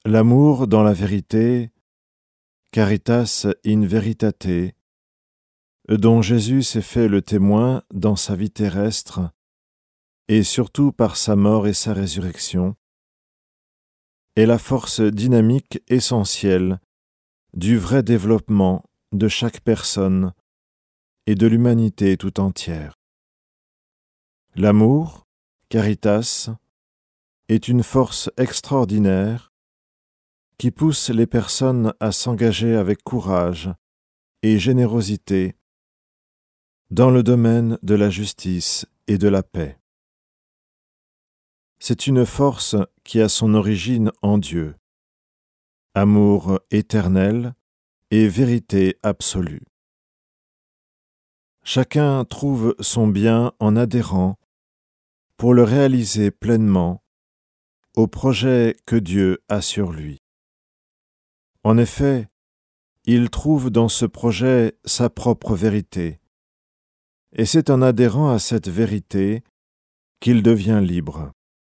L'amour dans la vérité, caritas in veritate, dont Jésus s'est fait le témoin dans sa vie terrestre et surtout par sa mort et sa résurrection, est la force dynamique essentielle du vrai développement de chaque personne et de l'humanité tout entière. L'amour, caritas, est une force extraordinaire qui pousse les personnes à s'engager avec courage et générosité dans le domaine de la justice et de la paix. C'est une force qui a son origine en Dieu, amour éternel et vérité absolue. Chacun trouve son bien en adhérant, pour le réaliser pleinement, au projet que Dieu a sur lui. En effet, il trouve dans ce projet sa propre vérité, et c'est en adhérant à cette vérité qu'il devient libre.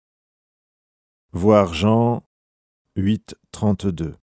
Voir Jean 8, 32.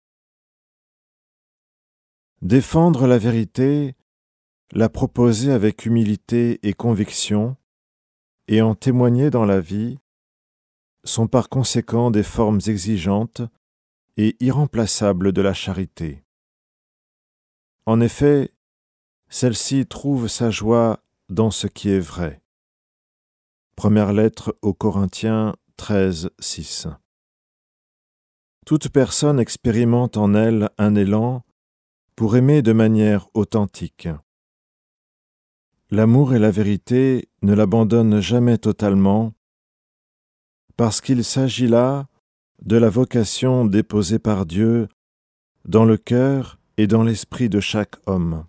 Défendre la vérité, la proposer avec humilité et conviction, et en témoigner dans la vie, sont par conséquent des formes exigeantes et irremplaçables de la charité. En effet, celle-ci trouve sa joie dans ce qui est vrai. Première lettre aux Corinthiens 13, 6. Toute personne expérimente en elle un élan pour aimer de manière authentique. L'amour et la vérité ne l'abandonnent jamais totalement, parce qu'il s'agit là de la vocation déposée par Dieu dans le cœur et dans l'esprit de chaque homme.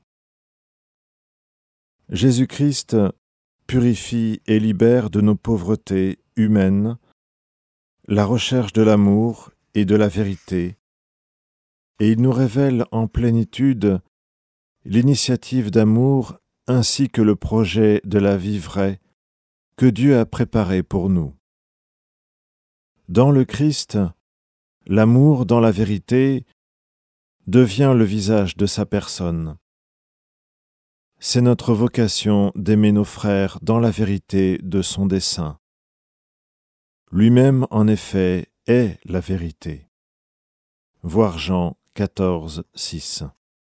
Jésus-Christ purifie et libère de nos pauvretés humaines la recherche de l'amour et de la vérité, et il nous révèle en plénitude l'initiative d'amour ainsi que le projet de la vie vraie que Dieu a préparé pour nous. Dans le Christ, l'amour dans la vérité devient le visage de sa personne. C'est notre vocation d'aimer nos frères dans la vérité de son dessein. Lui-même, en effet, est la vérité. Voir Jean 14, 6.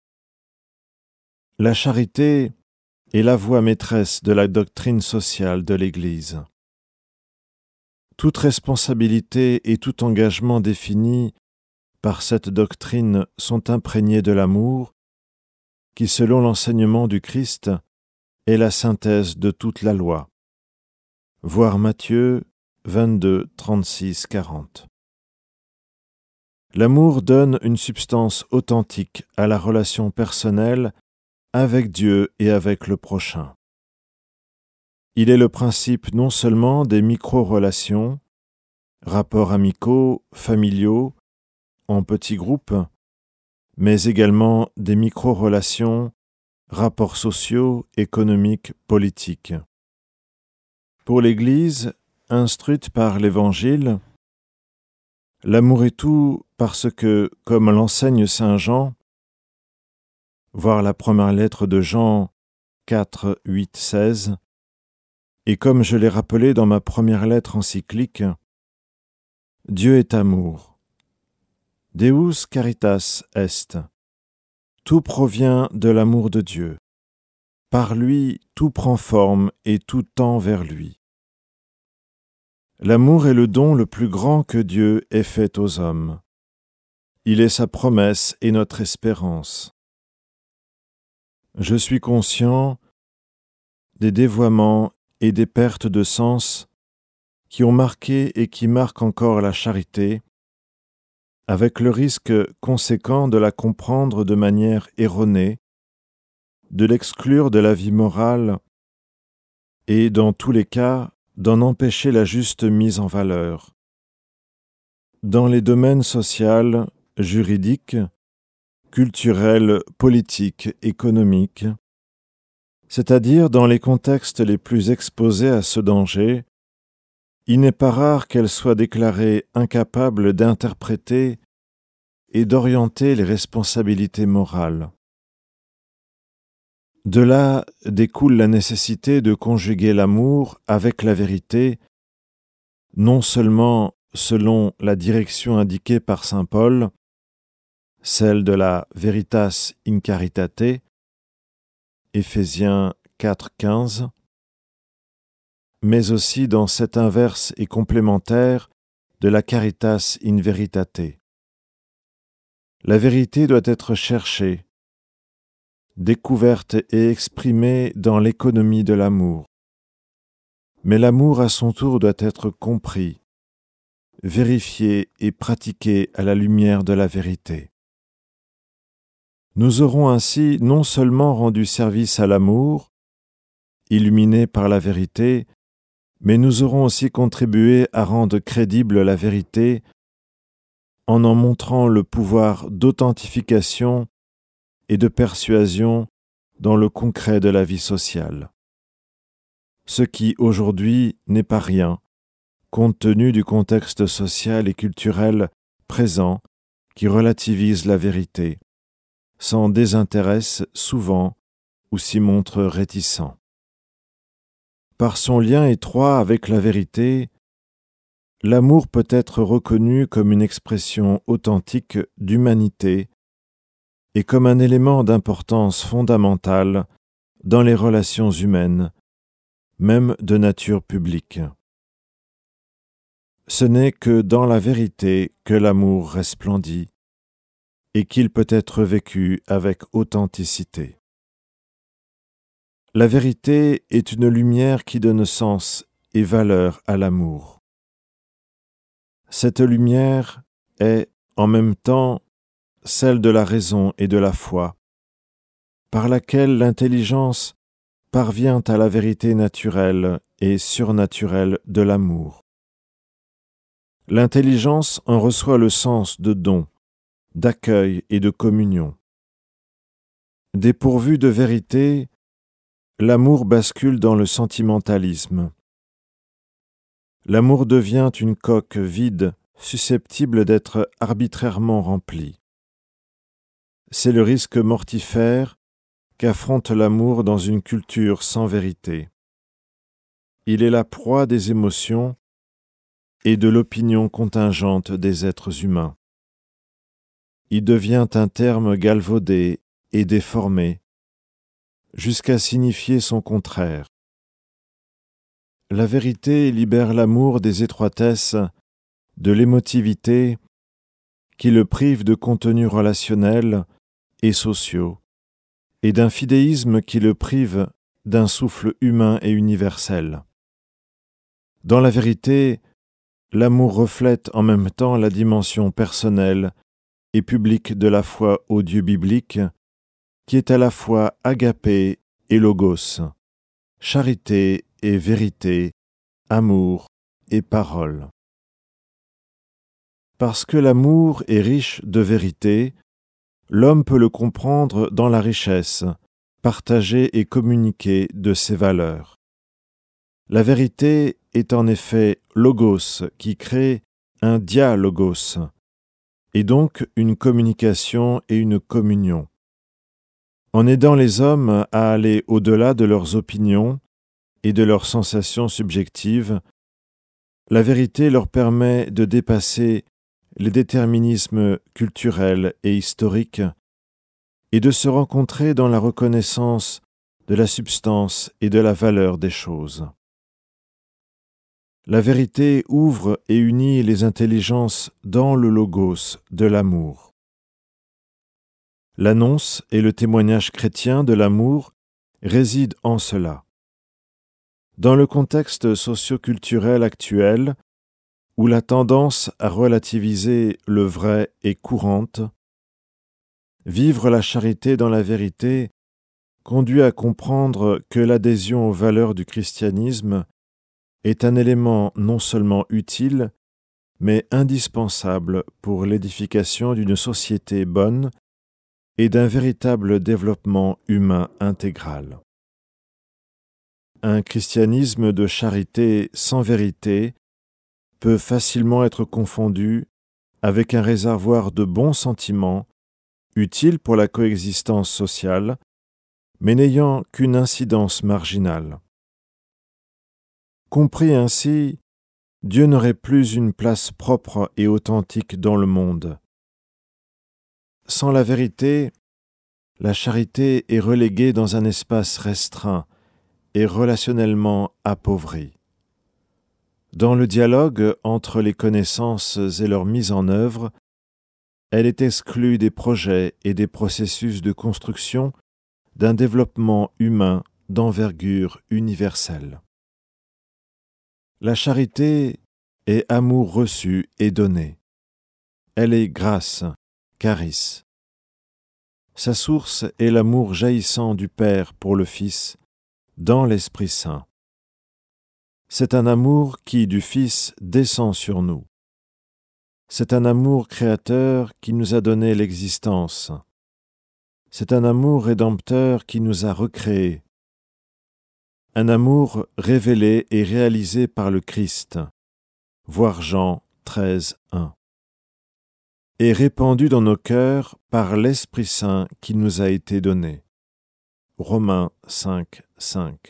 La charité est la voie maîtresse de la doctrine sociale de l'Église. Toute responsabilité et tout engagement définis par cette doctrine sont imprégnés de l'amour, qui, selon l'enseignement du Christ, est la synthèse de toute la loi. Voir Matthieu 22, 36, 40. L'amour donne une substance authentique à la relation personnelle avec Dieu et avec le prochain. Il est le principe non seulement des micro-relations, rapports amicaux, familiaux, en petits groupes, mais également des micro-relations, rapports sociaux, économiques, politiques. Pour l'Église, instruite par l'Évangile, l'amour est tout parce que, comme l'enseigne saint Jean, voir la première lettre de Jean 4, 8, 16, et comme je l'ai rappelé dans ma première lettre encyclique, Dieu est amour. Deus caritas est. Tout provient de l'amour de Dieu. Par lui, tout prend forme et tout tend vers lui. L'amour est le don le plus grand que Dieu ait fait aux hommes. Il est sa promesse et notre espérance. Je suis conscient des dévoiements et des pertes de sens qui ont marqué et qui marquent encore la charité, avec le risque conséquent de la comprendre de manière erronée, de l'exclure de la vie morale et, dans tous les cas, d'en empêcher la juste mise en valeur. Dans les domaines social, juridique, culturel, politique, économique, c'est-à-dire dans les contextes les plus exposés à ce danger, il n'est pas rare qu'elle soit déclarée incapable d'interpréter et d'orienter les responsabilités morales. De là découle la nécessité de conjuguer l'amour avec la vérité, non seulement selon la direction indiquée par saint Paul, celle de la veritas in caritate, Éphésiens 4,15, mais aussi dans cette inverse et complémentaire de la caritas in veritate. La vérité doit être cherchée, découverte et exprimée dans l'économie de l'amour. Mais l'amour à son tour doit être compris, vérifié et pratiqué à la lumière de la vérité. Nous aurons ainsi non seulement rendu service à l'amour, illuminé par la vérité, mais nous aurons aussi contribué à rendre crédible la vérité en montrant le pouvoir d'authentification et de persuasion dans le concret de la vie sociale. Ce qui, aujourd'hui, n'est pas rien, compte tenu du contexte social et culturel présent qui relativise la vérité, s'en désintéresse souvent ou s'y montre réticent. Par son lien étroit avec la vérité, l'amour peut être reconnu comme une expression authentique d'humanité et comme un élément d'importance fondamentale dans les relations humaines, même de nature publique. Ce n'est que dans la vérité que l'amour resplendit et qu'il peut être vécu avec authenticité. La vérité est une lumière qui donne sens et valeur à l'amour. Cette lumière est, en même temps, celle de la raison et de la foi, par laquelle l'intelligence parvient à la vérité naturelle et surnaturelle de l'amour. L'intelligence en reçoit le sens de don, d'accueil et de communion. Dépourvu de vérité, l'amour bascule dans le sentimentalisme. L'amour devient une coque vide, susceptible d'être arbitrairement remplie. C'est le risque mortifère qu'affronte l'amour dans une culture sans vérité. Il est la proie des émotions et de l'opinion contingente des êtres humains. Il devient un terme galvaudé et déformé, jusqu'à signifier son contraire. La vérité libère l'amour des étroitesses, de l'émotivité qui le privent de contenus relationnels et sociaux, et d'un fidéisme qui le prive d'un souffle humain et universel. Dans la vérité, l'amour reflète en même temps la dimension personnelle et publique de la foi au Dieu biblique, qui est à la fois agapé et logos, charité et vérité, amour et parole. Parce que l'amour est riche de vérité, l'homme peut le comprendre dans la richesse, partagée et communiquée de ses valeurs. La vérité est en effet logos qui crée un dialogos, et donc une communication et une communion. En aidant les hommes à aller au-delà de leurs opinions et de leurs sensations subjectives, la vérité leur permet de dépasser les déterminismes culturels et historiques et de se rencontrer dans la reconnaissance de la substance et de la valeur des choses. La vérité ouvre et unit les intelligences dans le logos de l'amour. L'annonce et le témoignage chrétien de l'amour résident en cela. Dans le contexte socio-culturel actuel, où la tendance à relativiser le vrai est courante, vivre la charité dans la vérité conduit à comprendre que l'adhésion aux valeurs du christianisme est un élément non seulement utile, mais indispensable pour l'édification d'une société bonne et d'un véritable développement humain intégral. Un christianisme de charité sans vérité peut facilement être confondu avec un réservoir de bons sentiments, utiles pour la coexistence sociale, mais n'ayant qu'une incidence marginale. Compris ainsi, Dieu n'aurait plus une place propre et authentique dans le monde. Sans la vérité, la charité est reléguée dans un espace restreint et relationnellement appauvri. Dans le dialogue entre les connaissances et leur mise en œuvre, elle est exclue des projets et des processus de construction d'un développement humain d'envergure universelle. La charité est amour reçu et donné. Elle est grâce, charis. Sa source est l'amour jaillissant du Père pour le Fils, dans l'Esprit Saint. C'est un amour qui, du Fils, descend sur nous. C'est un amour créateur qui nous a donné l'existence. C'est un amour rédempteur qui nous a recréés. Un amour révélé et réalisé par le Christ, voir Jean 13, 1. Et répandu dans nos cœurs par l'Esprit Saint qui nous a été donné. Romains 5, 5.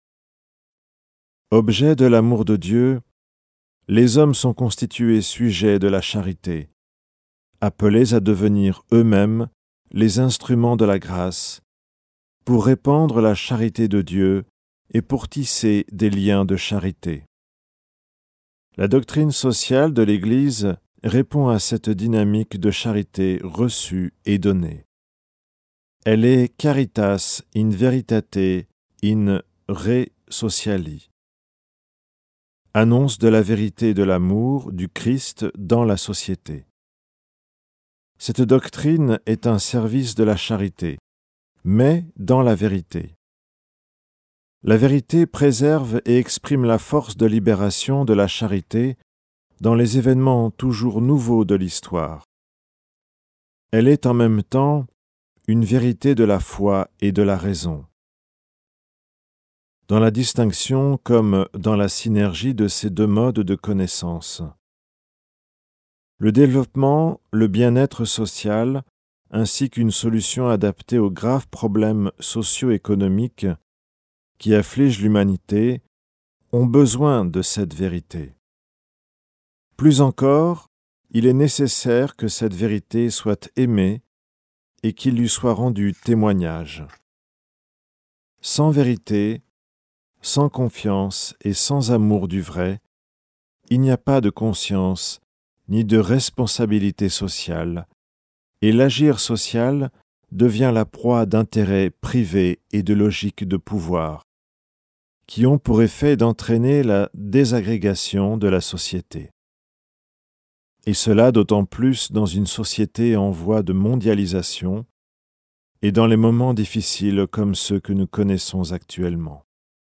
Objet de l'amour de Dieu, les hommes sont constitués sujets de la charité, appelés à devenir eux-mêmes les instruments de la grâce, pour répandre la charité de Dieu et pour tisser des liens de charité. La doctrine sociale de l'Église répond à cette dynamique de charité reçue et donnée. Elle est caritas in veritate in re sociali. Annonce de la vérité de l'amour du Christ dans la société. Cette doctrine est un service de la charité, mais dans la vérité. La vérité préserve et exprime la force de libération de la charité dans les événements toujours nouveaux de l'histoire. Elle est en même temps une vérité de la foi et de la raison. Dans la distinction comme dans la synergie de ces deux modes de connaissance. Le développement, le bien-être social, ainsi qu'une solution adaptée aux graves problèmes socio-économiques qui affligent l'humanité, ont besoin de cette vérité. Plus encore, il est nécessaire que cette vérité soit aimée et qu'il lui soit rendu témoignage. Sans vérité, sans confiance et sans amour du vrai, il n'y a pas de conscience ni de responsabilité sociale, et l'agir social devient la proie d'intérêts privés et de logiques de pouvoir, qui ont pour effet d'entraîner la désagrégation de la société. Et cela d'autant plus dans une société en voie de mondialisation et dans les moments difficiles comme ceux que nous connaissons actuellement.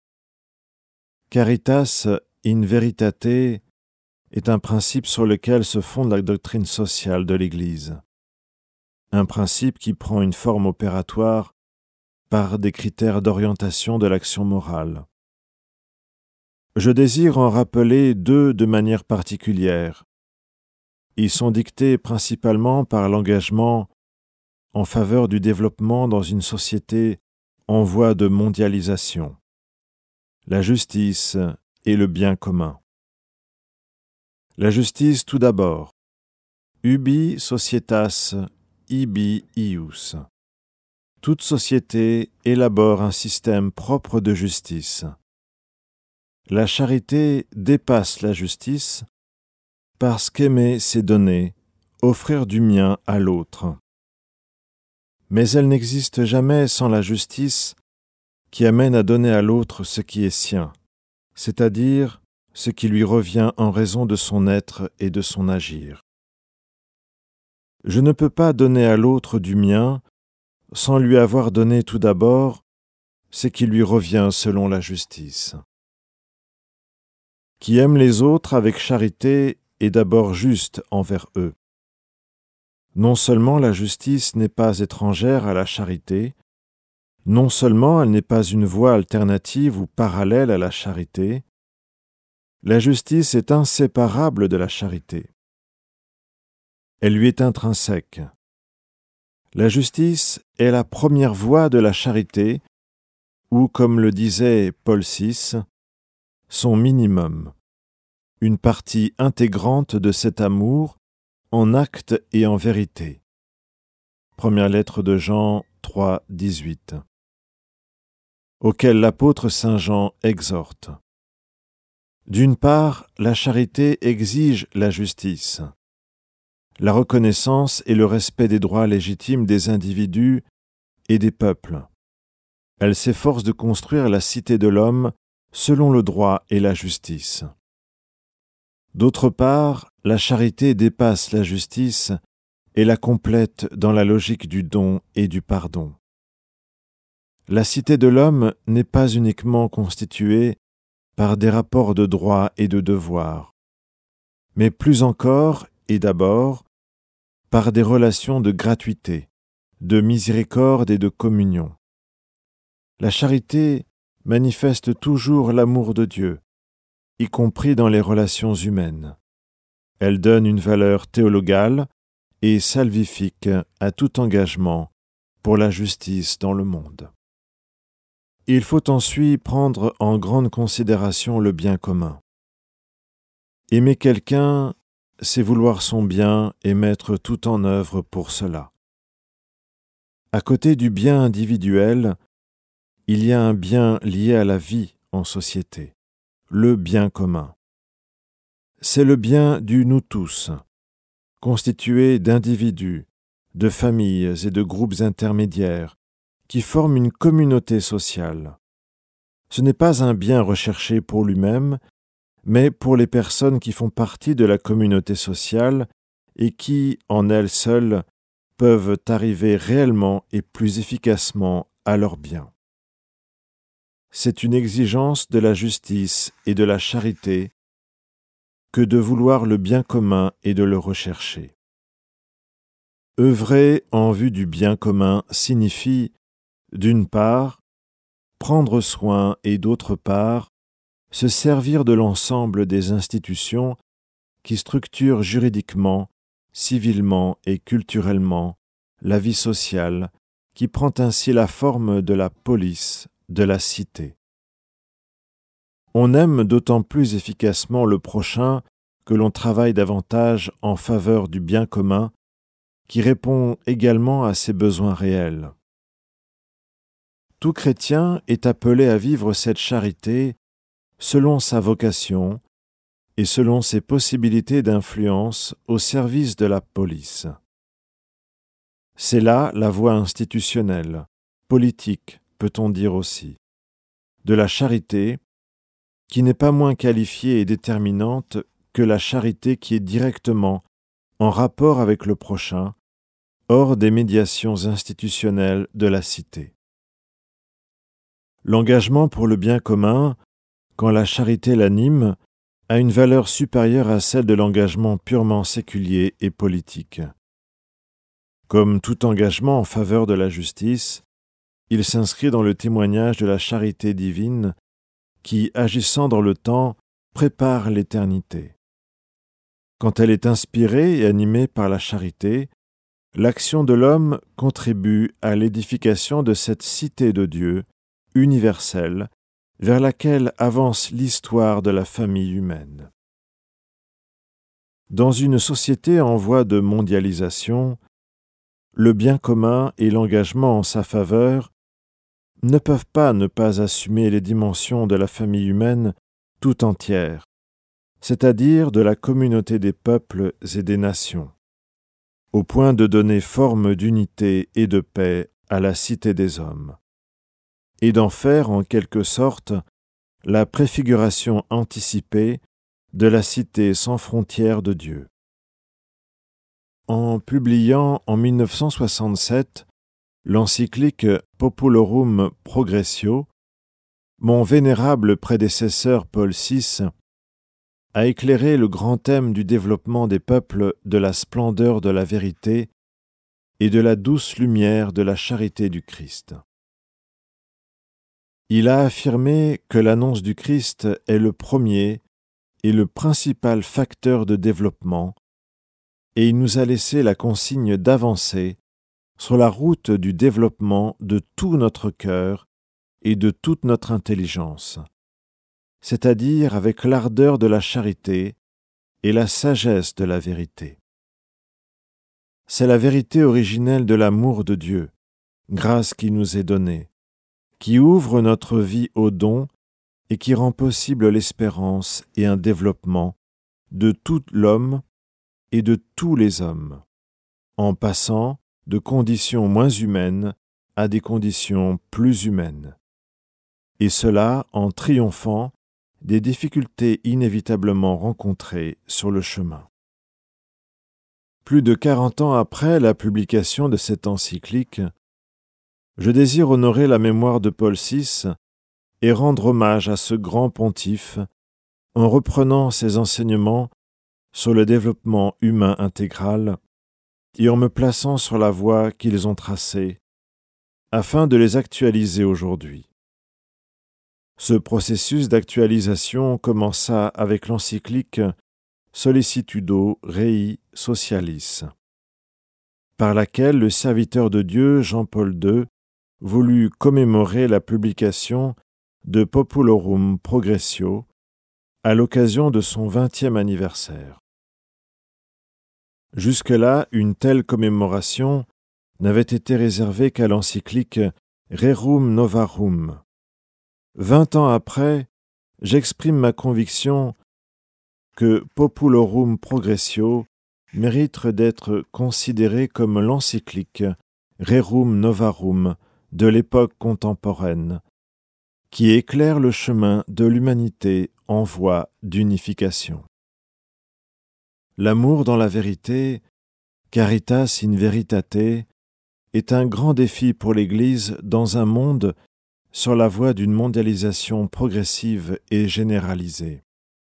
Caritas in veritate est un principe sur lequel se fonde la doctrine sociale de l'Église. Un principe qui prend une forme opératoire par des critères d'orientation de l'action morale. Je désire en rappeler deux de manière particulière. Ils sont dictés principalement par l'engagement en faveur du développement dans une société en voie de mondialisation. La justice et le bien commun. La justice tout d'abord. Ubi societas ibi ius. Toute société élabore un système propre de justice. La charité dépasse la justice parce qu'aimer, c'est donner, offrir du mien à l'autre. Mais elle n'existe jamais sans la justice qui amène à donner à l'autre ce qui est sien, c'est-à-dire ce qui lui revient en raison de son être et de son agir. Je ne peux pas donner à l'autre du mien sans lui avoir donné tout d'abord ce qui lui revient selon la justice. Qui aime les autres avec charité est d'abord juste envers eux. Non seulement la justice n'est pas étrangère à la charité, non seulement elle n'est pas une voie alternative ou parallèle à la charité, la justice est inséparable de la charité. Elle lui est intrinsèque. La justice est la première voie de la charité, ou, comme le disait Paul VI, son minimum, une partie intégrante de cet amour en acte et en vérité. Première lettre de Jean 3, 18, auquel l'apôtre Saint Jean exhorte. D'une part, la charité exige la justice, la reconnaissance et le respect des droits légitimes des individus et des peuples. Elle s'efforce de construire la cité de l'homme selon le droit et la justice. D'autre part, la charité dépasse la justice et la complète dans la logique du don et du pardon. La cité de l'homme n'est pas uniquement constituée par des rapports de droits et de devoirs, mais plus encore et d'abord par des relations de gratuité, de miséricorde et de communion. La charité manifeste toujours l'amour de Dieu, y compris dans les relations humaines. Elle donne une valeur théologale et salvifique à tout engagement pour la justice dans le monde. Il faut ensuite prendre en grande considération le bien commun. Aimer quelqu'un, c'est vouloir son bien et mettre tout en œuvre pour cela. À côté du bien individuel, il y a un bien lié à la vie en société, le bien commun. C'est le bien du nous tous, constitué d'individus, de familles et de groupes intermédiaires qui forment une communauté sociale. Ce n'est pas un bien recherché pour lui-même, mais pour les personnes qui font partie de la communauté sociale et qui, en elles seules, peuvent arriver réellement et plus efficacement à leur bien. C'est une exigence de la justice et de la charité que de vouloir le bien commun et de le rechercher. Œuvrer en vue du bien commun signifie, d'une part, prendre soin et d'autre part, se servir de l'ensemble des institutions qui structurent juridiquement, civilement et culturellement la vie sociale, qui prend ainsi la forme de la police de la cité. On aime d'autant plus efficacement le prochain que l'on travaille davantage en faveur du bien commun, qui répond également à ses besoins réels. Tout chrétien est appelé à vivre cette charité selon sa vocation et selon ses possibilités d'influence au service de la police. C'est là la voie institutionnelle, politique, peut-on dire aussi, de la charité, qui n'est pas moins qualifiée et déterminante que la charité qui est directement en rapport avec le prochain, hors des médiations institutionnelles de la cité. L'engagement pour le bien commun, quand la charité l'anime, a une valeur supérieure à celle de l'engagement purement séculier et politique. Comme tout engagement en faveur de la justice, il s'inscrit dans le témoignage de la charité divine qui, agissant dans le temps, prépare l'éternité. Quand elle est inspirée et animée par la charité, l'action de l'homme contribue à l'édification de cette cité de Dieu, universelle, vers laquelle avance l'histoire de la famille humaine. Dans une société en voie de mondialisation, le bien commun et l'engagement en sa faveur ne peuvent pas ne pas assumer les dimensions de la famille humaine tout entière, c'est-à-dire de la communauté des peuples et des nations, au point de donner forme d'unité et de paix à la cité des hommes, et d'en faire en quelque sorte la préfiguration anticipée de la cité sans frontières de Dieu. En publiant en 1967 l'encyclique Populorum Progressio, mon vénérable prédécesseur Paul VI a éclairé le grand thème du développement des peuples de la splendeur de la vérité et de la douce lumière de la charité du Christ. Il a affirmé que l'annonce du Christ est le premier et le principal facteur de développement, et il nous a laissé la consigne d'avancer sur la route du développement de tout notre cœur et de toute notre intelligence, c'est-à-dire avec l'ardeur de la charité et la sagesse de la vérité. C'est la vérité originelle de l'amour de Dieu, grâce qui nous est donnée, qui ouvre notre vie aux dons et qui rend possible l'espérance et un développement de tout l'homme et de tous les hommes, en passant de conditions moins humaines à des conditions plus humaines, et cela en triomphant des difficultés inévitablement rencontrées sur le chemin. Plus de 40 ans après la publication de cette encyclique, je désire honorer la mémoire de Paul VI et rendre hommage à ce grand pontife en reprenant ses enseignements sur le développement humain intégral et en me plaçant sur la voie qu'ils ont tracée, afin de les actualiser aujourd'hui. Ce processus d'actualisation commença avec l'encyclique Sollicitudo Rei Socialis, par laquelle le serviteur de Dieu Jean-Paul II voulut commémorer la publication de Populorum Progressio à l'occasion de son 20e anniversaire. Jusque-là, une telle commémoration n'avait été réservée qu'à l'encyclique Rerum Novarum. 20 ans après, j'exprime ma conviction que Populorum Progressio mérite d'être considéré comme l'encyclique Rerum Novarum de l'époque contemporaine, qui éclaire le chemin de l'humanité en voie d'unification. L'amour dans la vérité, caritas in veritate, est un grand défi pour l'Église dans un monde sur la voie d'une mondialisation progressive et généralisée.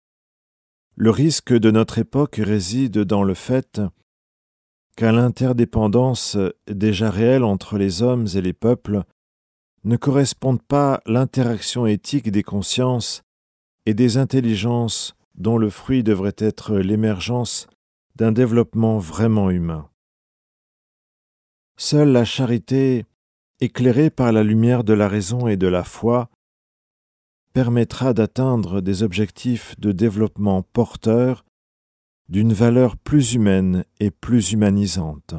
Le risque de notre époque réside dans le fait qu'à l'interdépendance déjà réelle entre les hommes et les peuples ne corresponde pas l'interaction éthique des consciences et des intelligences dont le fruit devrait être l'émergence d'un développement vraiment humain. Seule la charité, éclairée par la lumière de la raison et de la foi, permettra d'atteindre des objectifs de développement porteurs d'une valeur plus humaine et plus humanisante.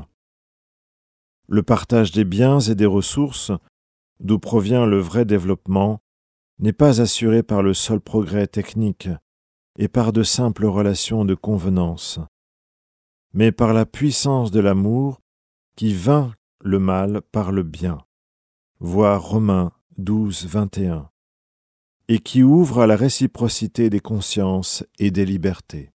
Le partage des biens et des ressources, d'où provient le vrai développement, n'est pas assuré par le seul progrès technique et par de simples relations de convenance, mais par la puissance de l'amour qui vainc le mal par le bien, voir Romains 12, 21, et qui ouvre à la réciprocité des consciences et des libertés.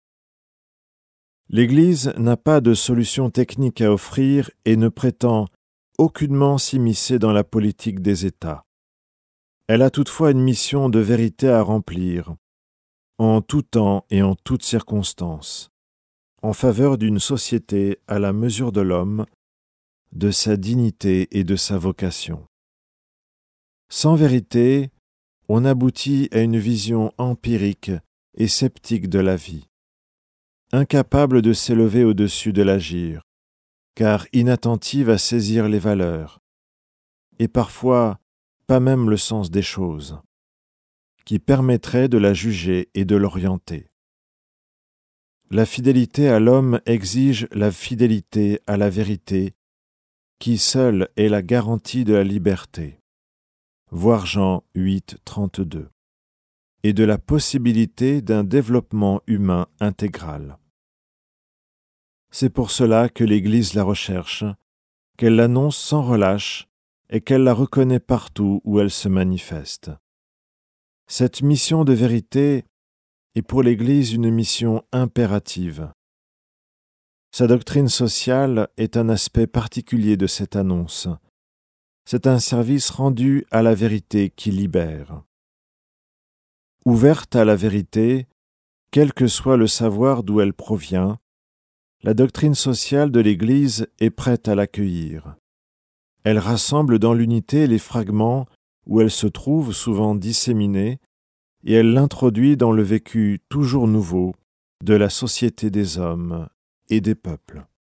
L'Église n'a pas de solution technique à offrir et ne prétend aucunement s'immiscer dans la politique des États. Elle a toutefois une mission de vérité à remplir, en tout temps et en toutes circonstances, en faveur d'une société à la mesure de l'homme, de sa dignité et de sa vocation. Sans vérité, on aboutit à une vision empirique et sceptique de la vie, incapable de s'élever au-dessus de l'agir, car inattentive à saisir les valeurs, et parfois pas même le sens des choses, qui permettrait de la juger et de l'orienter. La fidélité à l'homme exige la fidélité à la vérité, qui seule est la garantie de la liberté. Voir Jean 8, 32, et de la possibilité d'un développement humain intégral. C'est pour cela que l'Église la recherche, qu'elle l'annonce sans relâche et qu'elle la reconnaît partout où elle se manifeste. Cette mission de vérité est pour l'Église une mission impérative. Sa doctrine sociale est un aspect particulier de cette annonce. C'est un service rendu à la vérité qui libère. Ouverte à la vérité, quel que soit le savoir d'où elle provient, la doctrine sociale de l'Église est prête à l'accueillir. Elle rassemble dans l'unité les fragments où elle se trouve souvent disséminée et elle l'introduit dans le vécu toujours nouveau de la société des hommes et des peuples.